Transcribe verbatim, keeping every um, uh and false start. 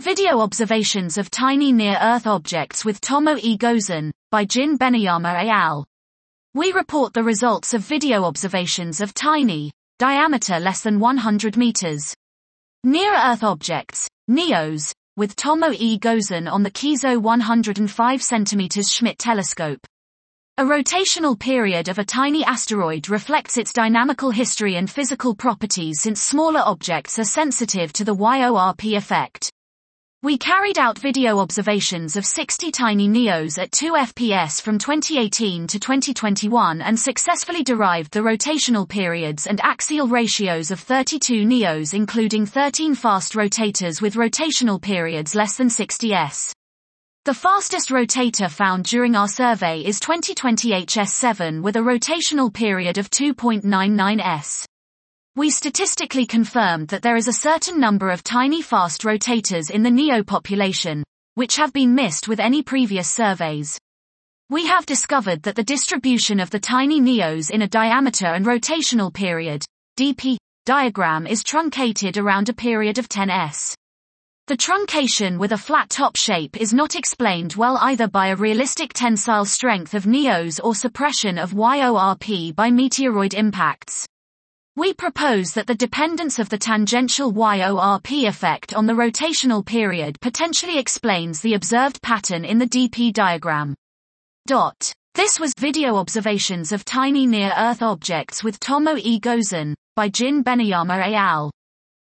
Video observations of tiny near-Earth objects with Tomo E. Gozen, by Jin Benayama et al. We report the results of video observations of tiny, diameter less than one hundred meters, near-Earth objects, NEOs, with Tomo E. Gozen on the Kiso one hundred five centimeter Schmidt telescope. A rotational period of a tiny asteroid reflects its dynamical history and physical properties since smaller objects are sensitive to the Y O R P effect. We carried out video observations of sixty tiny NEOs at two F P S from twenty eighteen to twenty twenty-one and successfully derived the rotational periods and axial ratios of thirty-two NEOs, including thirteen fast rotators with rotational periods less than sixty S. The fastest rotator found during our survey is twenty twenty H S seven with a rotational period of two point nine nine S. We statistically confirmed that there is a certain number of tiny fast rotators in the NEO population, which have been missed with any previous surveys. We have discovered that the distribution of the tiny NEOs in a diameter and rotational period, D P, diagram is truncated around a period of ten S. The truncation with a flat top shape is not explained well either by a realistic tensile strength of NEOs or suppression of Y O R P by meteoroid impacts. We propose that the dependence of the tangential Y O R P effect on the rotational period potentially explains the observed pattern in the D P diagram. Dot. This was Video Observations of Tiny Near-Earth Objects with Tomo E. Gozen, by Jin Benayama et al.